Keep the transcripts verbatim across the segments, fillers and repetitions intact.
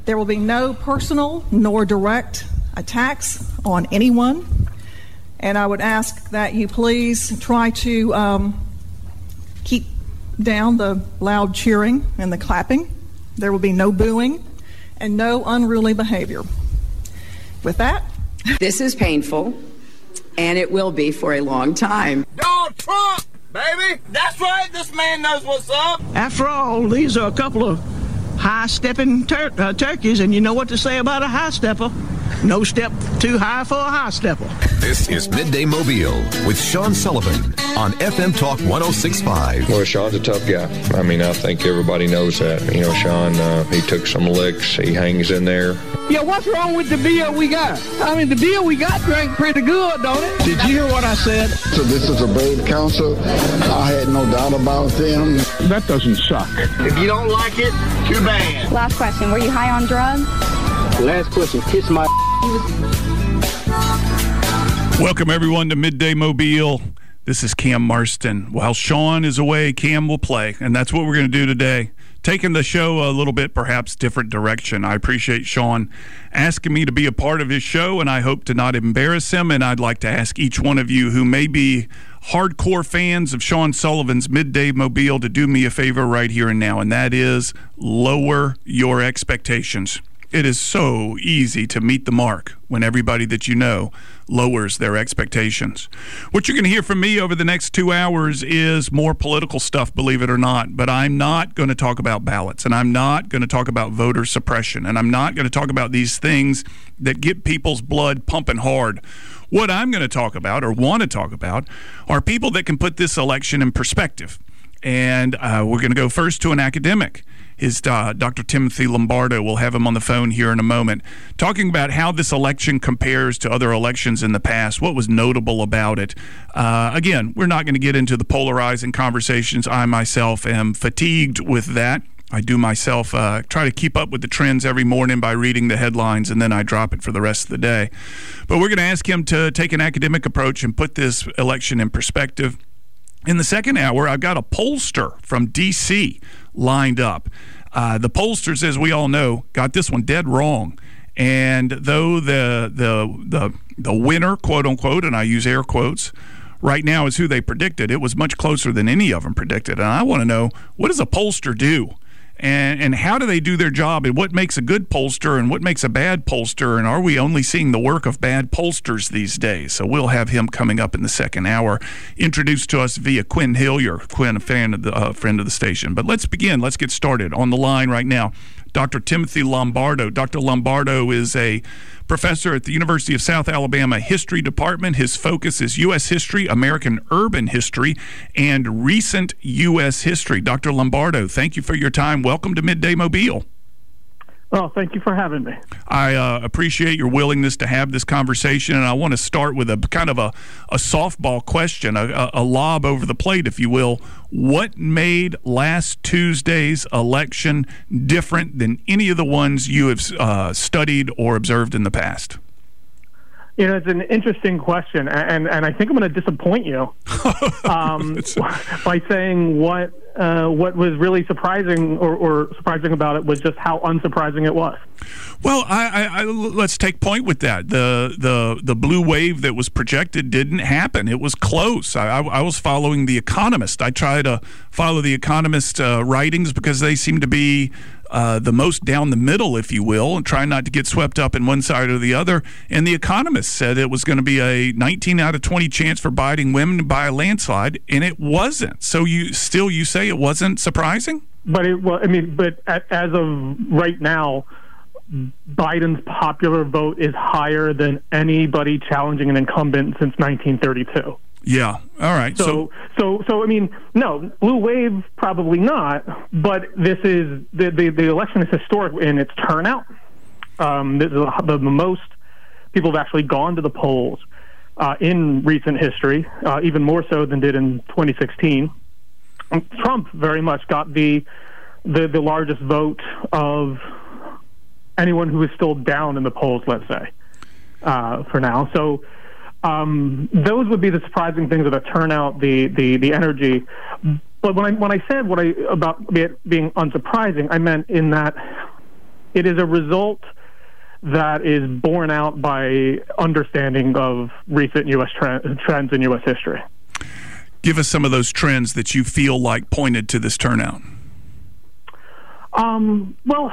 There will be no personal nor direct attacks on anyone. And I would ask that you please try to um, keep down the loud cheering and the clapping. There will be no booing and no unruly behavior. With that, this is painful, and it will be for a long time. Donald Trump, baby! That's right, this man knows what's up! After all, these are a couple of high-stepping tur- uh, turkeys, and you know what to say about a high-stepper. No step too high for a high-stepper. This is Midday Mobile with Sean Sullivan on F M Talk one oh six point five. Well, Sean's a tough guy. I mean, I think everybody knows that. You know, Sean, uh, he took some licks. He hangs in there. Yeah, what's wrong with the beer we got? I mean, the beer we got drank pretty good, don't it? Did you hear what I said? So this is a brave council. I had no doubt about them. That doesn't suck. If you don't like it, too bad. Last question. Were you high on drugs? Last question. Kiss my... Welcome, everyone, to Midday Mobile. This is Cam Marston. While Sean is away, Cam will play, and that's what we're going to do today. Taking the show a little bit, perhaps, different direction. I appreciate Sean asking me to be a part of his show, and I hope to not embarrass him, and I'd like to ask each one of you who may be hardcore fans of Sean Sullivan's Midday Mobile to do me a favor right here and now, and that is lower your expectations. It is so easy to meet the mark when everybody that you know lowers their expectations. What you're going to hear from me over the next two hours is more political stuff, believe it or not, but I'm not going to talk about ballots, and I'm not going to talk about voter suppression, and I'm not going to talk about these things that get people's blood pumping hard. What I'm going to talk about, or want to talk about, are people that can put this election in perspective. And uh, we're going to go first to an academic. His uh, Doctor Timothy Lombardo. We'll have him on the phone here in a moment, talking about how this election compares to other elections in the past, what was notable about it. Uh, again, we're not going to get into the polarizing conversations. I myself am fatigued with that. I do myself uh, try to keep up with the trends every morning by reading the headlines, and then I drop it for the rest of the day. But we're going to ask him to take an academic approach and put this election in perspective. In the second hour, I've got a pollster from D C lined up. Uh, the pollsters, as we all know, got this one dead wrong. And though the the the the winner, quote unquote, and I use air quotes, right now is who they predicted, it was much closer than any of them predicted. And I want to know, what does a pollster do? And and how do they do their job, and what makes a good pollster and what makes a bad pollster, and are we only seeing the work of bad pollsters these days? So we'll have him coming up in the second hour, introduced to us via Quinn Hillier. Quinn, a fan of the uh, friend of the station. But let's begin. Let's get started. On the line right now, Doctor Timothy Lombardo. Doctor Lombardo is a professor at the University of South Alabama History Department. His focus is U S history, American urban history, and recent U S history. Doctor Lombardo, thank you for your time. Welcome to Midday Mobile. Oh, thank you for having me. I uh, appreciate your willingness to have this conversation, and I want to start with a kind of a, a softball question, a, a lob over the plate, if you will. What made last Tuesday's election different than any of the ones you have uh, studied or observed in the past? You know, it's an interesting question, and, and I think I'm going to disappoint you um, by saying what uh, what was really surprising or, or surprising about it was just how unsurprising it was. Well, I, I, I, let's take point with that. The the the blue wave that was projected didn't happen. It was close. I, I, I was following The Economist. I try to follow The Economist uh, writings because they seem to be Uh, the most down the middle, if you will, and try not to get swept up in one side or the other. And The Economist said it was going to be a nineteen out of twenty chance for Biden women by a landslide, and it wasn't. So you still you say it wasn't surprising? But it well, I mean, but as of right now, Biden's popular vote is higher than anybody challenging an incumbent since nineteen thirty-two. Yeah. All right. So, so, so, so, I mean, no, blue wave, probably not. But this is the the, the election is historic in its turnout. Um, this is the, the most people have actually gone to the polls uh, in recent history, uh, even more so than did in twenty sixteen. And Trump very much got the the the largest vote of anyone who is still down in the polls, let's say, uh, for now. So. Um, those would be the surprising things of the turnout, the, the, the energy. But when I when I said what I about it being unsurprising, I meant in that it is a result that is borne out by understanding of recent U S tre- trends in U S history. Give us some of those trends that you feel like pointed to this turnout. Um, well,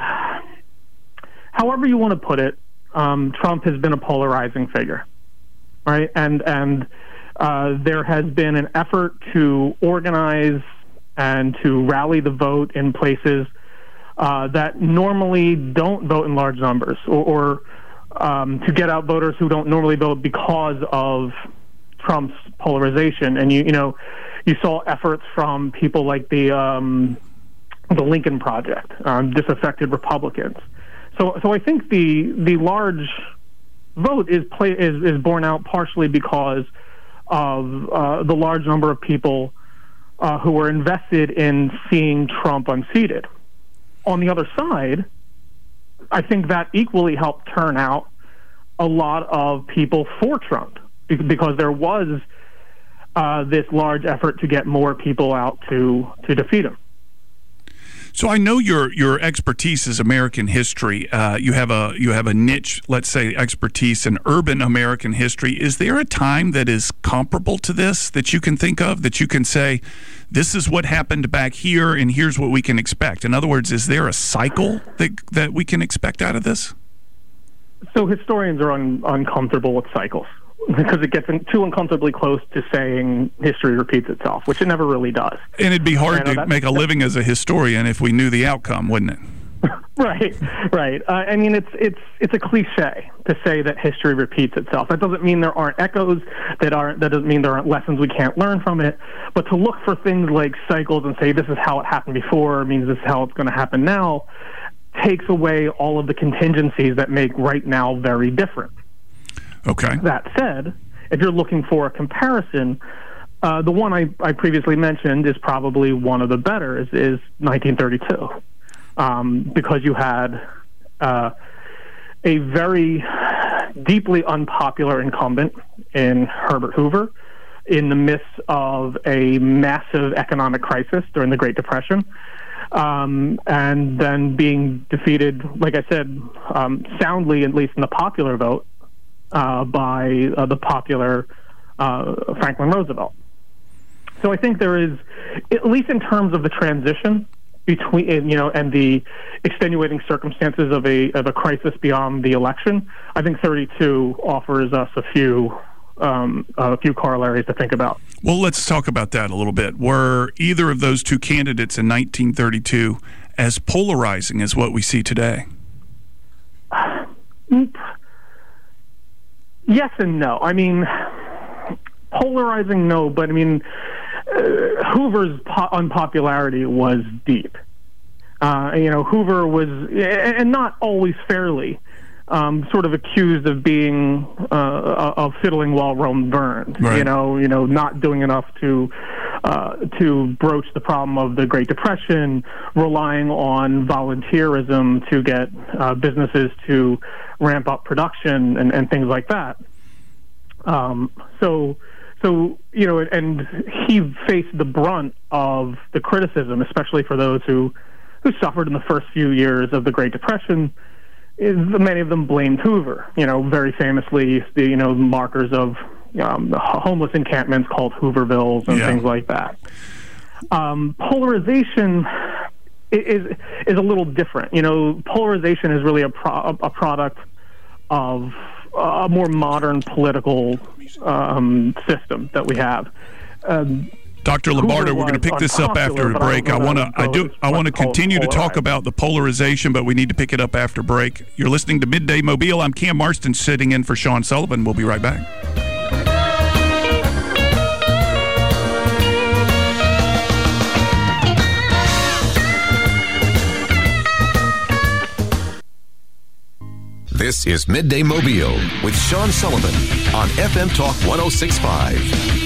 however you want to put it, um, Trump has been a polarizing figure, right? And and uh, there has been an effort to organize and to rally the vote in places uh, that normally don't vote in large numbers, or, or um, to get out voters who don't normally vote because of Trump's polarization. And you you know, you saw efforts from people like the um, the Lincoln Project, um, disaffected Republicans. So so I think the the large vote is play is, is borne out partially because of uh, the large number of people uh, who were invested in seeing Trump unseated. On the other side, I think that equally helped turn out a lot of people for Trump, because there was uh, this large effort to get more people out to, to defeat him. So I know your your expertise is American history. Uh, you have a you have a niche, let's say, expertise in urban American history. Is there a time that is comparable to this that you can think of, that you can say, this is what happened back here, and here's what we can expect? In other words, is there a cycle that that we can expect out of this? So historians are un, uncomfortable with cycles, because it gets in, too uncomfortably close to saying history repeats itself, which it never really does. And it'd be hard and, to uh, make a living as a historian if we knew the outcome, wouldn't it? Right, right. Uh, I mean, it's it's it's a cliche to say that history repeats itself. That doesn't mean there aren't echoes. That aren't. That doesn't mean there aren't lessons we can't learn from it. But to look for things like cycles and say this is how it happened before means this is how it's going to happen now takes away all of the contingencies that make right now very different. Okay. That said, if you're looking for a comparison, uh, the one I, I previously mentioned is probably one of the better, is, is nineteen thirty-two. Um, because you had uh, a very deeply unpopular incumbent in Herbert Hoover in the midst of a massive economic crisis during the Great Depression, um, and then being defeated, like I said, um, soundly, at least in the popular vote, uh, by uh, the popular uh, Franklin Roosevelt. So I think there is, at least in terms of the transition between, you know, and the extenuating circumstances of a of a crisis beyond the election, I think thirty-two offers us a few um, a few corollaries to think about. Well, let's talk about that a little bit. Were either of those two candidates in nineteen thirty-two as polarizing as what we see today? Yes and no. I mean, polarizing, no, but I mean, Uh, Hoover's po- unpopularity was deep. Uh, you know, Hoover was, and not always fairly, um, sort of accused of being uh, of fiddling while Rome burned. Right. You know, you know, not doing enough to uh, to broach the problem of the Great Depression, relying on volunteerism to get uh, businesses to ramp up production and, and things like that. Um, so. So, you know, and he faced the brunt of the criticism, especially for those who, who suffered in the first few years of the Great Depression. Is many of them blamed Hoover, you know, very famously, the, you know, markers of um, homeless encampments called Hoovervilles and yeah. things like that. Um, polarization is, is a little different. You know, polarization is really a, pro- a product of a more modern political um, system that we have. Um, Doctor Lombardo, we're going to pick this up after a break. I want to, I do, I want to continue to talk about the polarization, but we need to pick it up after break. You're listening to Midday Mobile. I'm Cam Marston, sitting in for Sean Sullivan. We'll be right back. This is Midday Mobile with Sean Sullivan on F M Talk one oh six point five.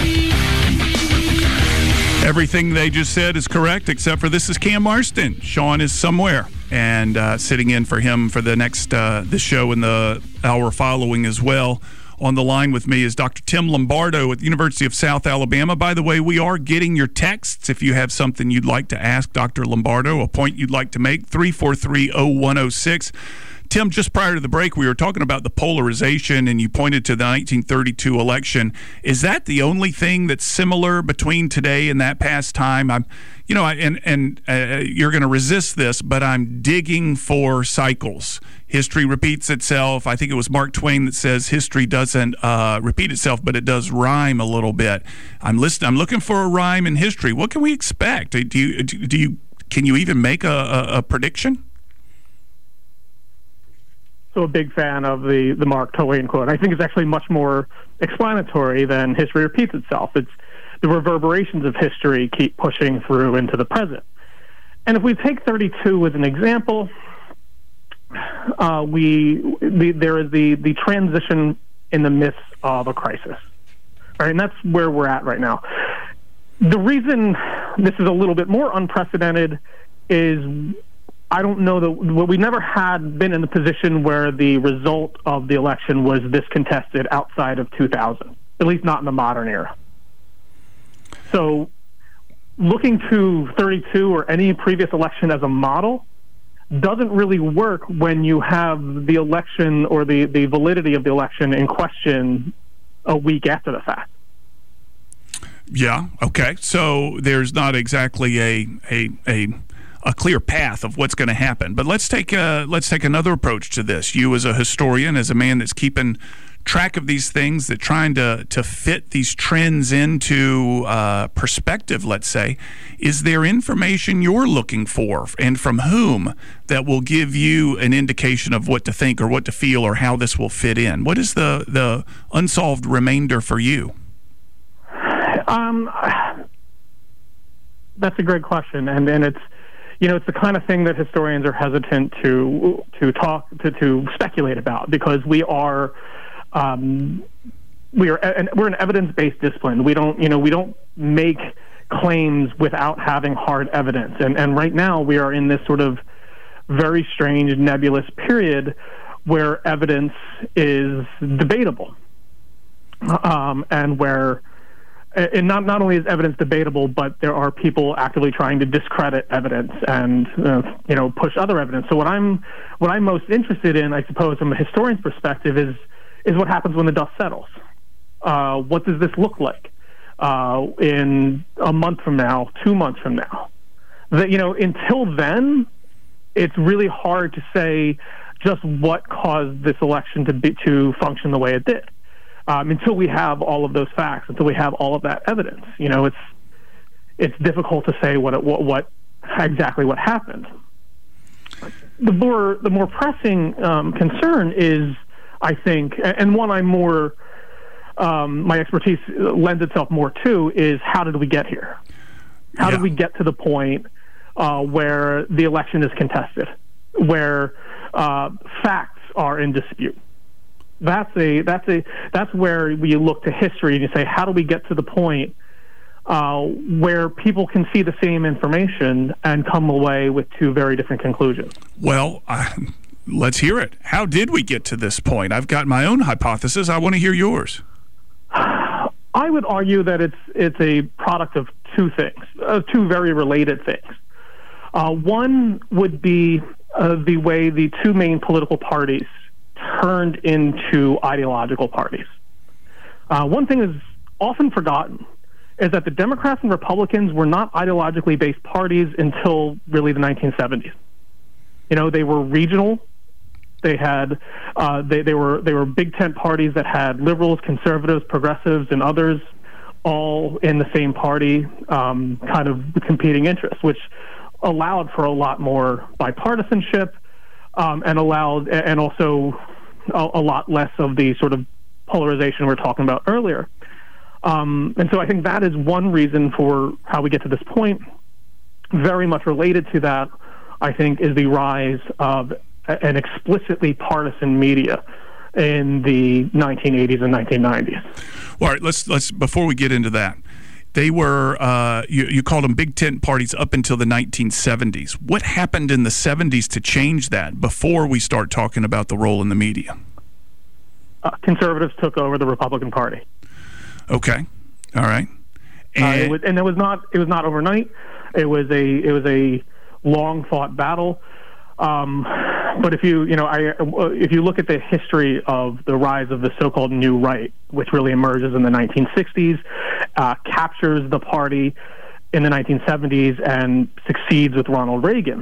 Everything they just said is correct, except for this is Cam Marston. Sean is somewhere, and uh, sitting in for him for the next uh, the show and the hour following as well. On the line with me is Doctor Tim Lombardo at the University of South Alabama. By the way, we are getting your texts if you have something you'd like to ask Doctor Lombardo, a point you'd like to make, three four three, oh one oh six. Tim, just prior to the break, we were talking about the polarization, and you pointed to the nineteen thirty-two election. Is that the only thing that's similar between today and that past time? I'm, you know, and and uh, you're going to resist this, but I'm digging for cycles. History repeats itself. I think it was Mark Twain that says history doesn't uh, repeat itself, but it does rhyme a little bit. I'm listening. I'm looking for a rhyme in history. What can we expect? Do you do you can you even make a, a, a prediction? So a big fan of the, the Mark Twain quote. I think it's actually much more explanatory than history repeats itself. It's the reverberations of history keep pushing through into the present. And if we take thirty-two as an example, uh, we the, there is the, the transition in the midst of a crisis, right? And that's where we're at right now. The reason this is a little bit more unprecedented is I don't know that well, we never had been in the position where the result of the election was this contested outside of two thousand, at least not in the modern era. So looking to thirty-two or any previous election as a model doesn't really work when you have the election or the, the validity of the election in question a week after the fact. Yeah, okay. So there's not exactly a a a a clear path of what's going to happen. But let's take a, let's take another approach to this. You as a historian, as a man that's keeping track of these things, that trying to to fit these trends into uh, perspective, let's say, is there information you're looking for, and from whom, that will give you an indication of what to think or what to feel or how this will fit in? What is the, the unsolved remainder for you? Um, that's a great question, and, and it's You know, it's the kind of thing that historians are hesitant to to talk to, to speculate about, because we are um, we are and we're an evidence-based discipline. We don't you know we don't make claims without having hard evidence. And and right now we are in this sort of very strange, nebulous period where evidence is debatable, um, and where. And not not only is evidence debatable, but there are people actively trying to discredit evidence and uh, you know push other evidence. So what I'm what I'm most interested in, I suppose, from a historian's perspective, is is what happens when the dust settles. Uh, what does this look like uh, in a month from now, two months from now? That you know, until then, it's really hard to say just what caused this election to be to function the way it did. Um, until we have all of those facts, until we have all of that evidence, you know, it's it's difficult to say what it, what, what exactly what happened. The more the more pressing um, concern is, I think, and one I'm more um, my expertise lends itself more to, is how did we get here? How yeah. did we get to the point uh, where the election is contested, where uh, facts are in dispute? That's a that's a that's where we look to history and you say, how do we get to the point uh, where people can see the same information and come away with two very different conclusions? Well, uh, let's hear it. How did we get to this point? I've got my own hypothesis. I want to hear yours. I would argue that it's it's a product of two things, uh, two very related things. Uh, one would be uh, the way the two main political parties turned into ideological parties. Uh, one thing is often forgotten is that the Democrats and Republicans were not ideologically based parties until really the nineteen seventies. You know, they were regional. They had uh, they they were they were big tent parties that had liberals, conservatives, progressives, and others all in the same party, um, kind of competing interests, which allowed for a lot more bipartisanship. Um, and allowed, and also a, a lot less of the sort of polarization we were talking about earlier. Um, and so I think that is one reason for how we get to this point. Very much related to that, I think, is the rise of an explicitly partisan media in the nineteen eighties and nineteen nineties. All right, let's let's before we get into that. They were, uh, you, you called them big tent parties up until the nineteen seventies. What happened in the seventies to change that before we start talking about the role in the media? uh, conservatives took over the Republican Party. Okay, all right, and, uh, it was, and it was not it was not overnight. It was a it was a long fought battle. Um, but if you you know I if you look at the history of the rise of the so-called New Right, which really emerges in the nineteen sixties, uh, captures the party in the nineteen seventies, and succeeds with Ronald Reagan.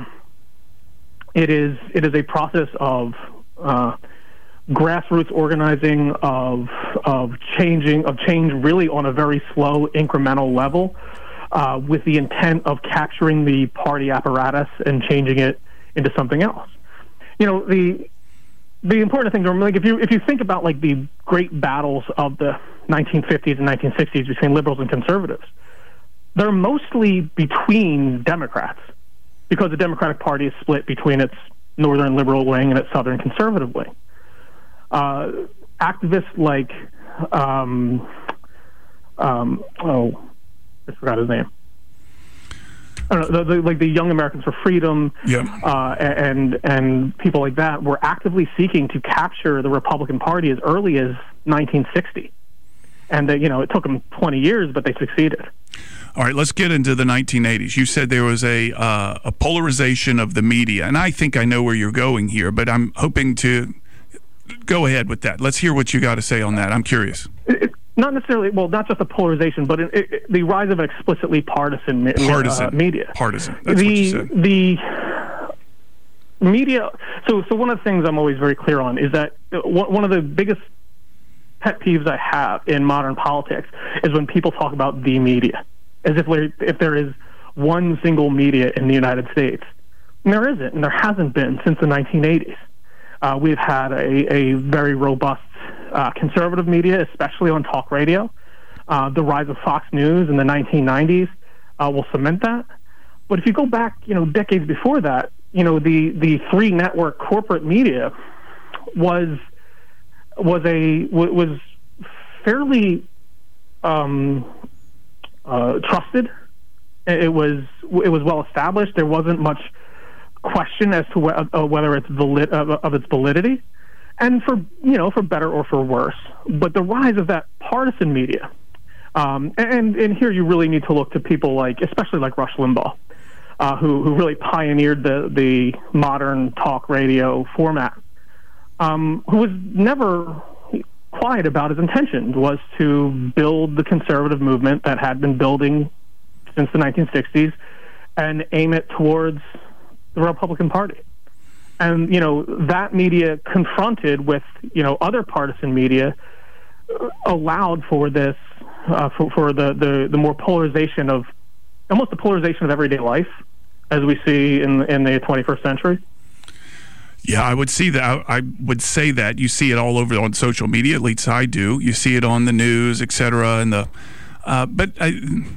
It is it is a process of uh, grassroots organizing, of of changing of change, really on a very slow, incremental level, uh, with the intent of capturing the party apparatus and changing it into something else. You know, the the important thing to remember, like if you if you think about like the great battles of the nineteen fifties and nineteen sixties between liberals and conservatives, they're mostly between Democrats, because the Democratic Party is split between its northern liberal wing and its southern conservative wing. Uh, activists like um, um, oh, I forgot his name. I don't know, the, the, like the Young Americans for Freedom, yeah. uh, and and people like that were actively seeking to capture the Republican Party as early as nineteen sixty, and they, you know it took them twenty years, but they succeeded. All right, let's get into the nineteen eighties. You said there was a uh, a polarization of the media, and I think I know where you're going here, but I'm hoping to go ahead with that. Let's hear what you got to say on that. I'm curious. It, it, Not necessarily, well, not just a polarization, but it, it, the rise of an explicitly partisan, partisan uh, media. Partisan. That's the, what you said. The media. So, so one of the things I'm always very clear on is that one of the biggest pet peeves I have in modern politics is when people talk about the media, as if if there is one single media in the United States. And there isn't, and there hasn't been since the nineteen eighties. Uh, we've had a, a very robust uh, conservative media, especially on talk radio. Uh, the rise of Fox News in the nineteen nineties uh, will cement that. But if you go back, you know, decades before that, you know, the, the three network corporate media was was a was fairly um, uh, trusted. It was it was well established. There wasn't much question as to wh- uh, whether it's valid uh, of its validity, and for you know for better or for worse. But the rise of that partisan media, um, and and here you really need to look to people like, especially like Rush Limbaugh, uh, who who really pioneered the the modern talk radio format, um, who was never quiet about his intention, was to build the conservative movement that had been building since the nineteen sixties and aim it towards the Republican Party. And, you know, that media confronted with, you know, other partisan media allowed for this, uh, for, for the, the, the more polarization of, almost the polarization of everyday life, as we see in, in the twenty-first century. Yeah, I would see that. I would say that you see it all over on social media. At least I do. You see it on the news, et cetera. And the, uh, but I,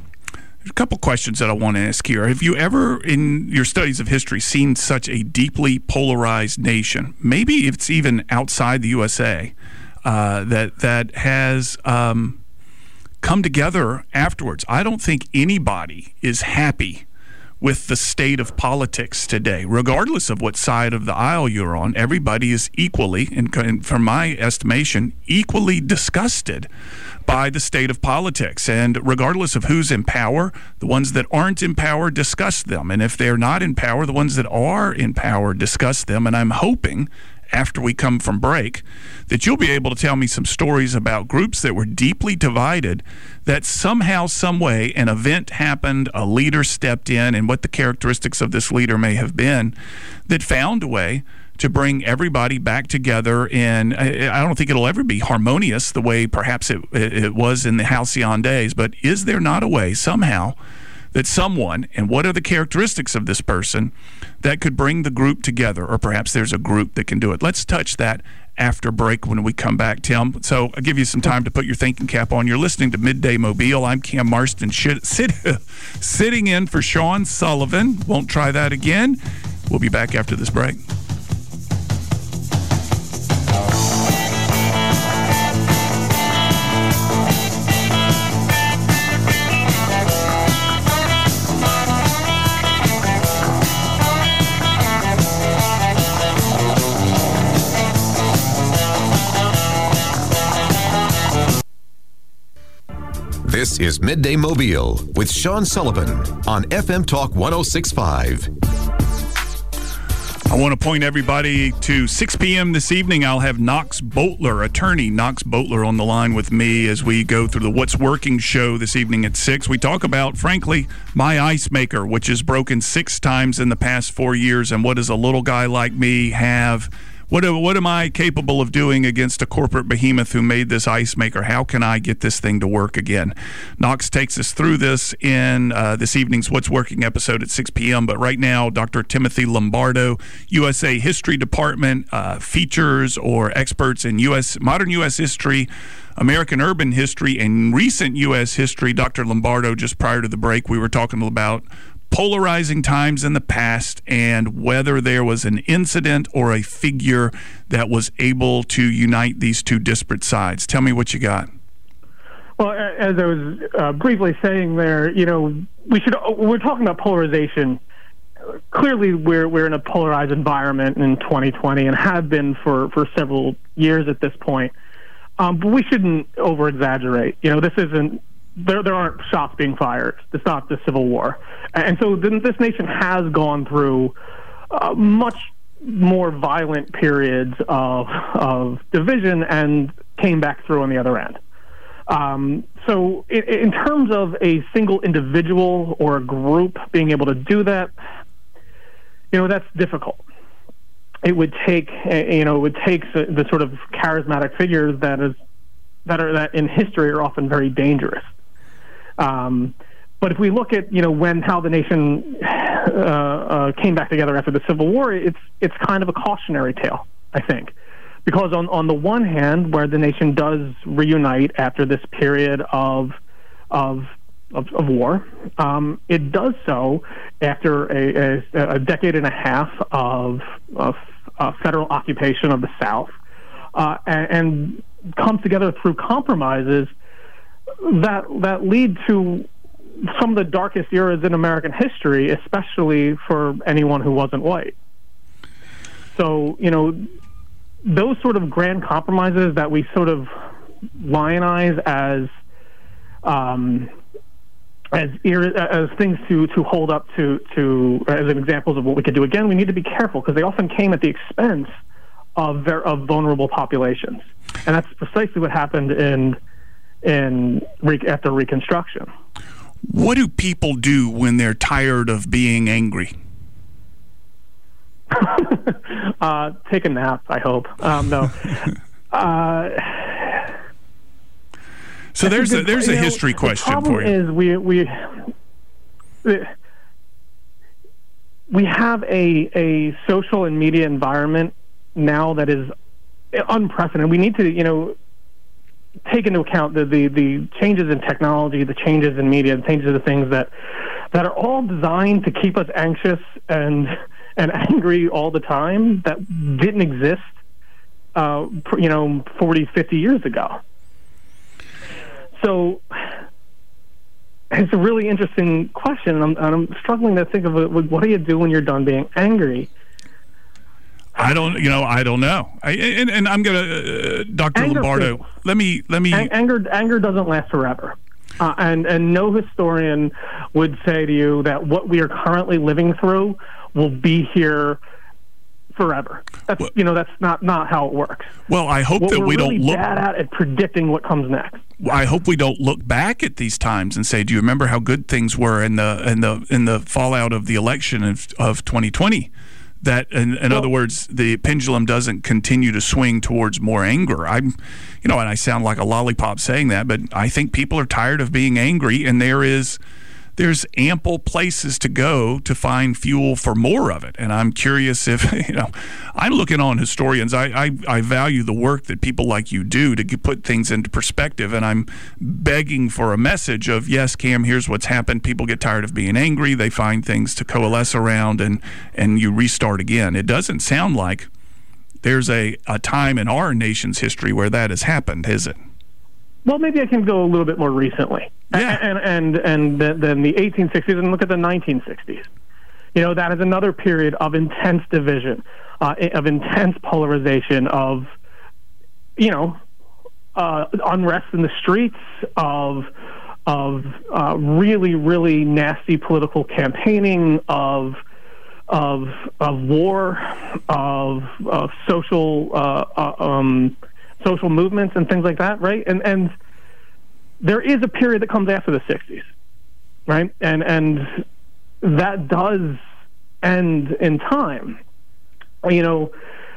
a couple questions that I want to ask here. Have you ever, in your studies of history, seen such a deeply polarized nation? Maybe it's even outside the U S A uh, that that has um, come together afterwards. I don't think anybody is happy with the state of politics today, regardless of what side of the aisle you're on. Everybody is equally, and from my estimation, equally disgusted by the state of politics. And regardless of who's in power, the ones that aren't in power discuss them. And if they're not in power, the ones that are in power discuss them. And I'm hoping, after we come from break, that you'll be able to tell me some stories about groups that were deeply divided, that somehow, some way, an event happened, a leader stepped in, and what the characteristics of this leader may have been, that found a way to bring everybody back together. And I don't think it'll ever be harmonious the way perhaps it, it was in the halcyon days, but is there not a way somehow that someone, and what are the characteristics of this person, that could bring the group together, or perhaps there's a group that can do it? Let's touch that after break when we come back, Tim. So I'll give you some time to put your thinking cap on. You're listening to Midday Mobile. I'm Cam Marston, sit, sitting in for Sean Sullivan. Won't try that again. We'll be back after this break. This is Midday Mobile with Sean Sullivan on F M Talk one oh six point five. I want to point everybody to six p.m. this evening. I'll have Knox Boatler, attorney Knox Boatler, on the line with me as we go through the What's Working show this evening at six. We talk about, frankly, my ice maker, which is broken six times in the past four years, and what does a little guy like me have? What, what am I capable of doing against a corporate behemoth who made this ice maker? How can I get this thing to work again? Knox takes us through this in uh, this evening's What's Working episode at six p.m. But right now, Doctor Timothy Lombardo, U S A History Department, uh, features or experts in U S modern U S history, American urban history, and recent U S history. Doctor Lombardo, just prior to the break, we were talking about polarizing times in the past and whether there was an incident or a figure that was able to unite these two disparate sides. Tell me what you got. Well, as I was uh, briefly saying there, you know, we should. We're talking about polarization. Clearly, we're we're in a polarized environment in twenty twenty and have been for, for several years at this point. Um, but we shouldn't over exaggerate. You know, this isn't. There, there aren't shots being fired. It's not the Civil War. And so this nation has gone through uh, much more violent periods of, of division and came back through on the other end. Um, so in, in terms of a single individual or a group being able to do that, you know, that's difficult. It would take, you know, it would take the, the sort of charismatic figures that is that are that in history are often very dangerous. Um, but if we look at, you know, when how the nation uh, uh, came back together after the Civil War, it's it's kind of a cautionary tale, I think, because on on the one hand, where the nation does reunite after this period of of of, of war, um, it does so after a, a, a decade and a half of, of uh, federal occupation of the South, uh, and, and comes together through compromises that that lead to some of the darkest eras in American history, especially for anyone who wasn't white. So, you know, those sort of grand compromises that we sort of lionize as um, as as things to, to hold up to, to as examples of what we could do again, we need to be careful because they often came at the expense of ver- of vulnerable populations, and that's precisely what happened in in re- after Reconstruction. What do people do when they're tired of being angry? uh, take a nap, I hope. Um, no. uh, so there's a, there's a know, history question for you. The problem is we we we have a a social and media environment now that is unprecedented. We need to, you know, take into account the, the, the changes in technology, the changes in media, the changes of things that that are all designed to keep us anxious and and angry all the time that didn't exist, uh, you know, forty, fifty years ago. So it's a really interesting question, and I'm, and I'm struggling to think of it. What do you do when you're done being angry? I don't, you know, I don't know. I, and, and I'm going to, uh, Doctor Anger Lombardo, feels. let me, let me. Ang- anger, anger doesn't last forever. Uh, and, and no historian would say to you that what we are currently living through will be here forever. That's, well, you know, that's not, not how it works. Well, I hope what that we're we really don't look bad at at predicting what comes next. I hope we don't look back at these times and say, do you remember how good things were in the, in the, in the fallout of the election of, of twenty twenty? That, in, in well, other words, the pendulum doesn't continue to swing towards more anger. I'm, you know, and I sound like a lollipop saying that, but I think people are tired of being angry, and there is, there's ample places to go to find fuel for more of it. And I'm curious if, you know, I'm looking on historians. I, I, I value the work that people like you do to get, put things into perspective, and I'm begging for a message of, yes, Cam, here's what's happened. People get tired of being angry. They find things to coalesce around, and, and you restart again. It doesn't sound like there's a, a time in our nation's history where that has happened, is it? Well, maybe I can go a little bit more recently. Yeah. And and and then the, the eighteen sixties, and look at the nineteen sixties. You know, that is another period of intense division, uh, of intense polarization, of, you know, uh, unrest in the streets, of of uh, really, really nasty political campaigning, of of of war, of, of social uh, uh, um, social movements and things like that, right? And and there is a period that comes after the sixties, right? And and that does end in time. You know,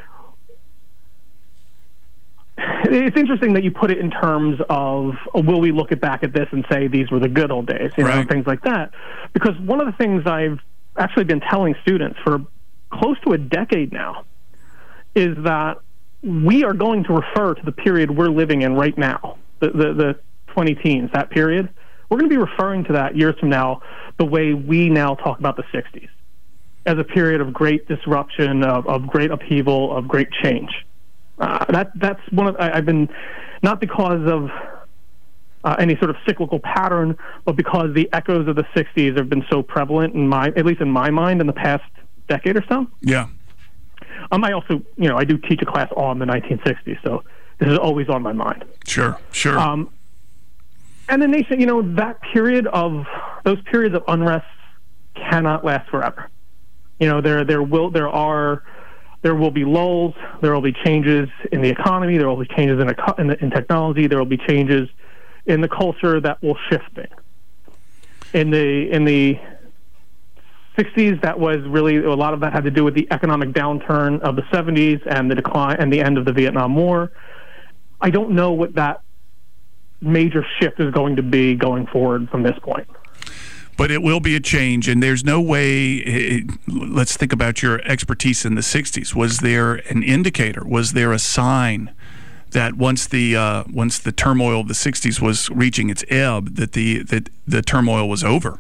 it's interesting that you put it in terms of, oh, will we look at back at this and say these were the good old days, you right. know, things like that. Because one of the things I've actually been telling students for close to a decade now is that we are going to refer to the period we're living in right now, the, the, the twenty teens, that period. We're going to be referring to that years from now the way we now talk about the sixties, as a period of great disruption, of, of great upheaval, of great change. Uh, that that's one of I, I've been, not because of uh, any sort of cyclical pattern, but because the echoes of the sixties have been so prevalent in my, at least in my mind, in the past decade or so. Yeah. Um, I also, you know, I do teach a class on the nineteen sixties, so this is always on my mind. Sure, sure. Um, and the nation, you know, that period of those periods of unrest cannot last forever. You know, there there will there are there will be lulls. There will be changes in the economy. There will be changes in a, in, the, in technology. There will be changes in the culture that will shift things. In the in the sixties, that was really a lot of that had to do with the economic downturn of the seventies and the decline and the end of the Vietnam War. I don't know what that major shift is going to be going forward from this point. But it will be a change, and there's no way. It, let's think about your expertise in the sixties. Was there an indicator? Was there a sign that once the uh, once the turmoil of the sixties was reaching its ebb, that the that the turmoil was over?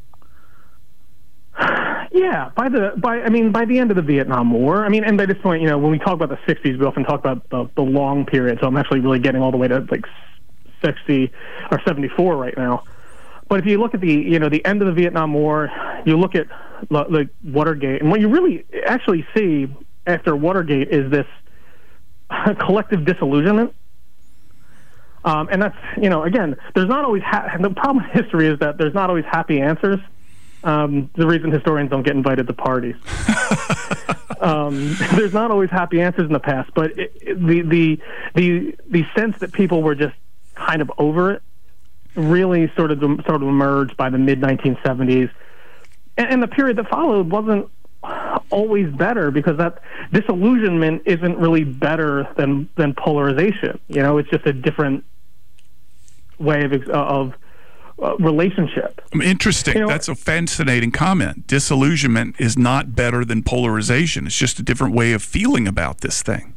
Yeah, by the by, I mean by the end of the Vietnam War. I mean, and by this point, you know, when we talk about the sixties, we often talk about the, the long period. So I'm actually really getting all the way to like sixty or seventy-four right now. But if you look at the, you know, the end of the Vietnam War, you look at like Watergate, and what you really actually see after Watergate is this collective disillusionment. Um, and that's, you know, again, there's not always ha- the problem with history is that there's not always happy answers. Um, the reason historians don't get invited to parties. um, there's not always happy answers in the past, but it, it, the the the the sense that people were just kind of over it really sort of sort of emerged by the mid nineteen seventies, and, and the period that followed wasn't always better, because that disillusionment isn't really better than than polarization. You know, it's just a different way of of uh, relationship. Interesting. You know, that's a fascinating comment. Disillusionment is not better than polarization. It's just a different way of feeling about this thing.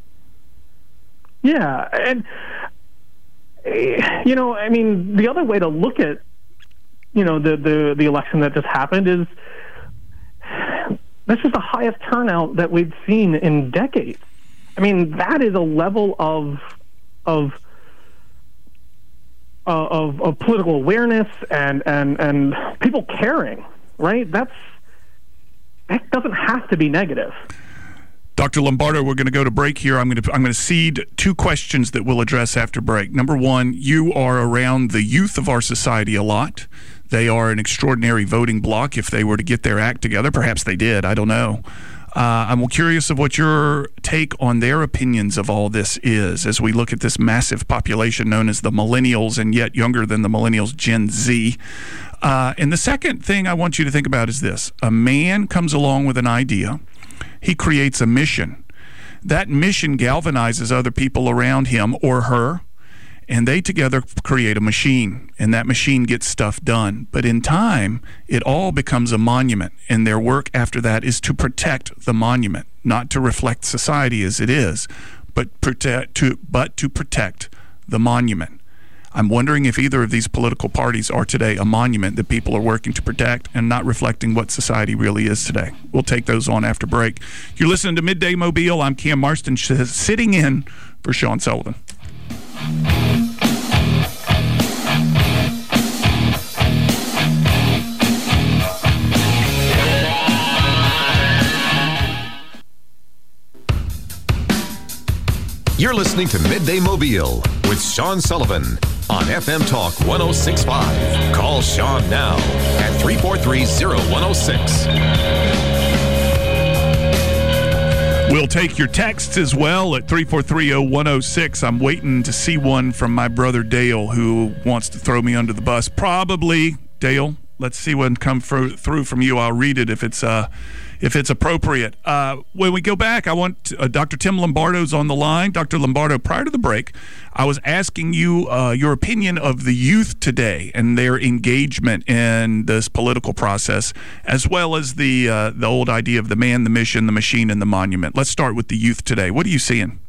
Yeah, and you know, I mean, the other way to look at, you know, the, the, the election that just happened is this is the highest turnout that we've seen in decades. I mean, that is a level of of uh, of, of political awareness and, and, and people caring, right? That's that doesn't have to be negative. Doctor Lombardo, we're going to go to break here. I'm going to I'm going to cede two questions that we'll address after break. Number one, you are around the youth of our society a lot. They are an extraordinary voting bloc. If they were to get their act together, perhaps they did. I don't know. Uh, I'm curious of what your take on their opinions of all this is as we look at this massive population known as the millennials, and yet younger than the millennials, Gen Z. Uh, and the second thing I want you to think about is this. A man comes along with an idea. He creates a mission. That mission galvanizes other people around him or her, and they together create a machine, and that machine gets stuff done. But in time, it all becomes a monument, and their work after that is to protect the monument, not to reflect society as it is, but protect to but to protect the monument. I'm wondering if either of these political parties are today a monument that people are working to protect and not reflecting what society really is today. We'll take those on after break. You're listening to Midday Mobile. I'm Cam Marston, sitting in for Sean Sullivan. You're listening to Midday Mobile with Sean Sullivan on on F M Talk one oh six point five. Call Sean now at three four three, oh one oh six. We'll take your texts as well at three four three, oh one oh six. I'm waiting to see one from my brother Dale, who wants to throw me under the bus. Probably, Dale. Let's see one come through from you. I'll read it if it's uh, if it's appropriate. Uh, when we go back, I want uh, Doctor Tim Lombardo's on the line. Doctor Lombardo, prior to the break, I was asking you uh, your opinion of the youth today and their engagement in this political process, as well as the uh, the old idea of the man, the mission, the machine, and the monument. Let's start with the youth today. What are you seeing?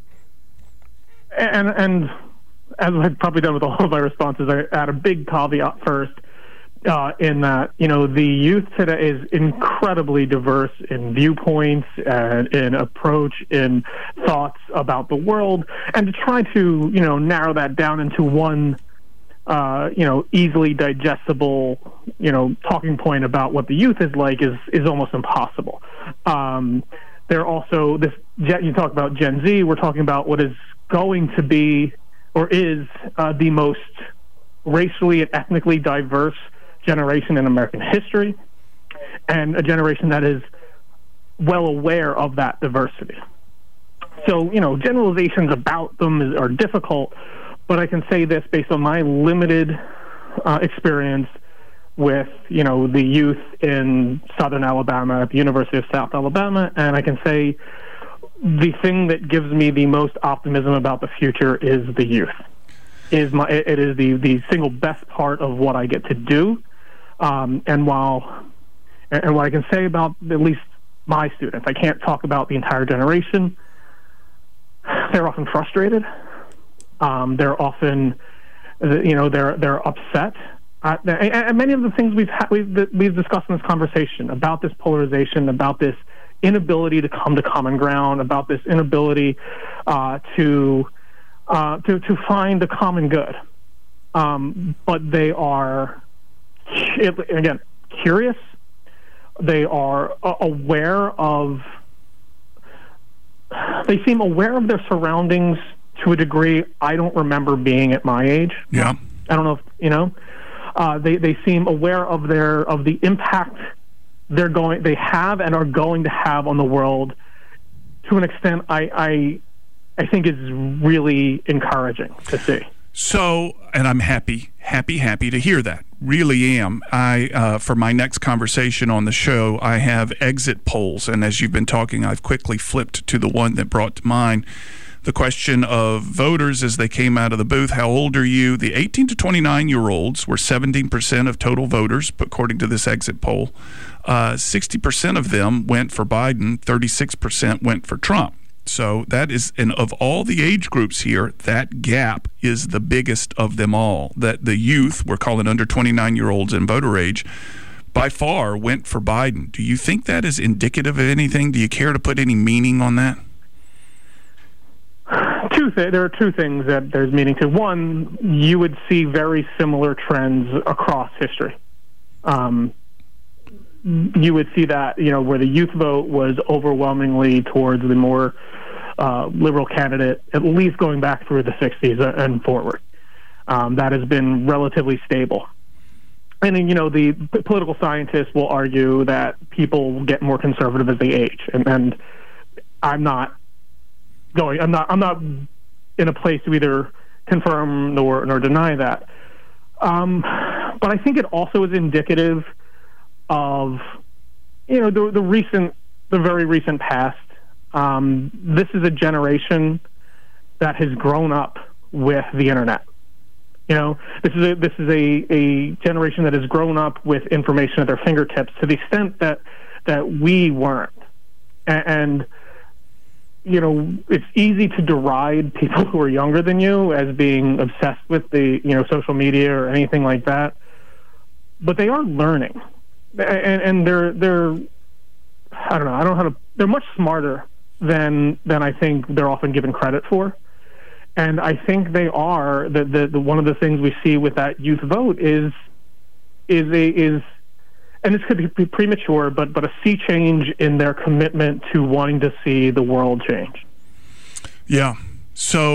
And and as I've probably done with all of my responses, I add a big caveat first. Uh, in that, you know, the youth today is incredibly diverse in viewpoints and in approach, in thoughts about the world, and to try to, you know, narrow that down into one, uh, you know, easily digestible, you know, talking point about what the youth is like is is almost impossible. Um, they're also this. You talk about Gen Z. We're talking about what is going to be or is uh, the most racially and ethnically diverse generation in American history, and a generation that is well aware of that diversity. So, you know, generalizations about them is, are difficult, but I can say this based on my limited uh, experience with, you know, the youth in Southern Alabama at the University of South Alabama, and I can say the thing that gives me the most optimism about the future is the youth. Is my it is the the single best part of what I get to do. Um, and while, and what I can say about at least my students, I can't talk about the entire generation. They're often frustrated. Um, they're often, you know, they're they're upset. Uh, and, and many of the things we've ha- we've we've discussed in this conversation about this polarization, about this inability to come to common ground, about this inability uh, to uh, to to find the common good. Um, but they are. It, again, curious. They are uh, aware of. They seem aware of their surroundings to a degree I don't remember being at my age. Yeah, I don't know if you know. Uh, they they seem aware of their of the impact they're going they have and are going to have on the world to an extent I I, I think is really encouraging to see. So, and I'm happy, happy, happy to hear that. Really am. I, uh, for my next conversation on the show, I have exit polls. And as you've been talking, I've quickly flipped to the one that brought to mind the question of voters as they came out of the booth. How old are you? The eighteen to twenty-nine-year-olds were seventeen percent of total voters, according to this exit poll. Uh, sixty percent of them went for Biden. thirty-six percent went for Trump. So that is, and of all the age groups here, that gap is the biggest of them all. That the youth, we're calling under twenty-nine-year-olds in voter age, by far went for Biden. Do you think that is indicative of anything? Do you care to put any meaning on that? Two th- there are two things that there's meaning to. One, you would see very similar trends across history. Um, you would see that, you know, where the youth vote was overwhelmingly towards the more uh, liberal candidate, at least going back through the sixties and forward. Um, that has been relatively stable. And then, you know, the political scientists will argue that people get more conservative as they age. And, and I'm not going, I'm not, I'm not in a place to either confirm nor, nor deny that. Um, but I think it also is indicative of, you know, the, the recent, the very recent past. Um, this is a generation that has grown up with the internet. You know, this is a, this is a, a generation that has grown up with information at their fingertips to the extent that that we weren't. And, and you know, it's easy to deride people who are younger than you as being obsessed with the, you know, social media or anything like that. But they are learning. And, and they're they're I don't know I don't know how to they're much smarter than than I think they're often given credit for, and I think they are the the, the one of the things we see with that youth vote is is a is and this could be premature but but a sea change in their commitment to wanting to see the world change. Yeah. So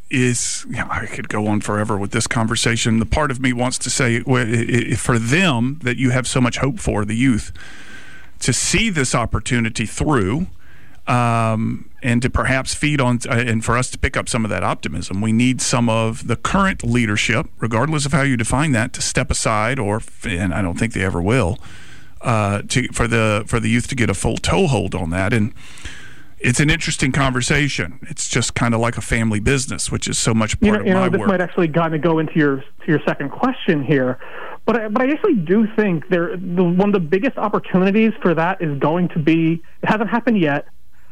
is, you know, I could go on forever with this conversation. The part of me wants to say, for them that you have so much hope for, the youth, to see this opportunity through, um, and to perhaps feed on, uh, and for us to pick up some of that optimism, we need some of the current leadership, regardless of how you define that, to step aside, or, and I don't think they ever will, uh, to for the for the youth to get a full toehold on that. And it's an interesting conversation. It's just kind of like a family business, which is so much part you know, of you my know, this work. might actually kind of go into your to your second question here, but I, but I actually do think there the, one of the biggest opportunities for that is going to be. It hasn't happened yet,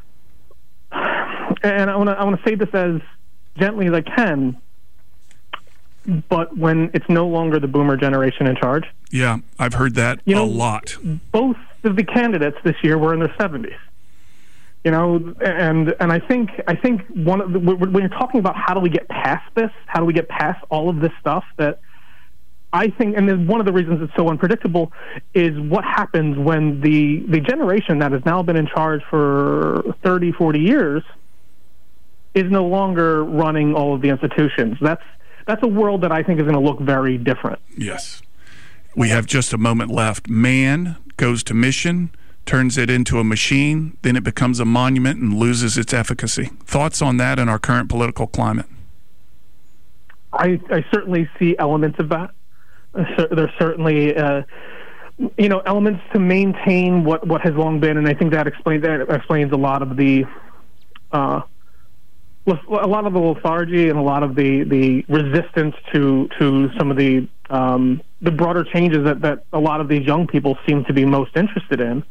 and I want to I want to say this as gently as I can. But when it's no longer the boomer generation in charge. Yeah, I've heard that you know, a lot. Both of the candidates this year were in their seventies. You know, and and I think I think one of the, when you're talking about how do we get past this, how do we get past all of this stuff that I think, and then one of the reasons it's so unpredictable is what happens when the the generation that has now been in charge for thirty, forty years is no longer running all of the institutions. That's that's a world that I think is going to look very different. Yes. We have just a moment left. Man goes to mission, turns it into a machine, then it becomes a monument and loses its efficacy. Thoughts on that in our current political climate? I, I certainly see elements of that. There's certainly, uh, you know, elements to maintain what, what has long been, and I think that explains that explains a lot of the, uh, a lot of the lethargy and a lot of the, the resistance to to some of the um, the broader changes that, that a lot of these young people seem to be most interested in.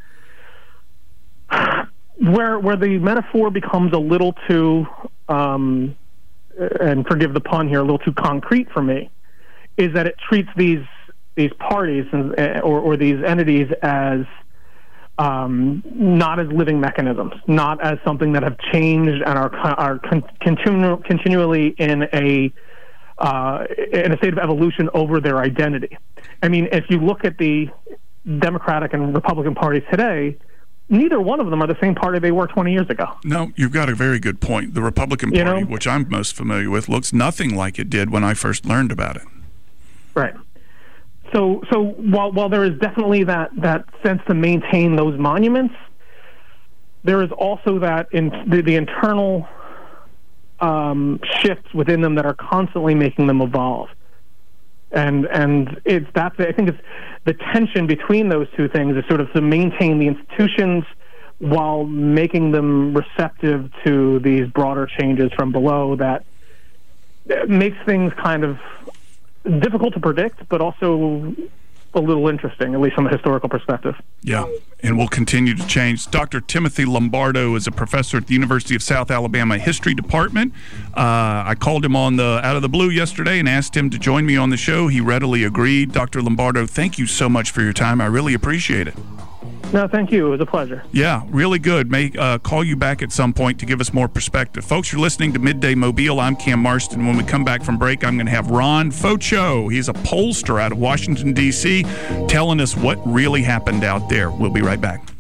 Where where the metaphor becomes a little too, um, and forgive the pun here, a little too concrete for me, is that it treats these these parties and, or, or these entities as um, not as living mechanisms, not as something that have changed and are are con- continu- continually in a uh, in a state of evolution over their identity. I mean, if you look at the Democratic and Republican parties today, neither one of them are the same party they were twenty years ago. No, you've got a very good point. The Republican Party, you know, which I'm most familiar with, looks nothing like it did when I first learned about it. Right. So, so while while there is definitely that, that sense to maintain those monuments, there is also that in the, the internal um, shifts within them that are constantly making them evolve. And and it's that's I think it's the tension between those two things is sort of to maintain the institutions while making them receptive to these broader changes from below that makes things kind of difficult to predict, but also a little interesting, at least from a historical perspective. Yeah, and will continue to change. Doctor Timothy Lombardo is a professor at the University of South Alabama History Department. Uh, I called him on the out of the blue yesterday and asked him to join me on the show. He readily agreed. Doctor Lombardo, thank you so much for your time. I really appreciate it. No, thank you. It was a pleasure. Yeah, really good. May uh, call you back at some point to give us more perspective. Folks, you're listening to Midday Mobile. I'm Cam Marston. When we come back from break, I'm going to have Ron Focho. He's a pollster out of Washington, D C, telling us what really happened out there. We'll be right back.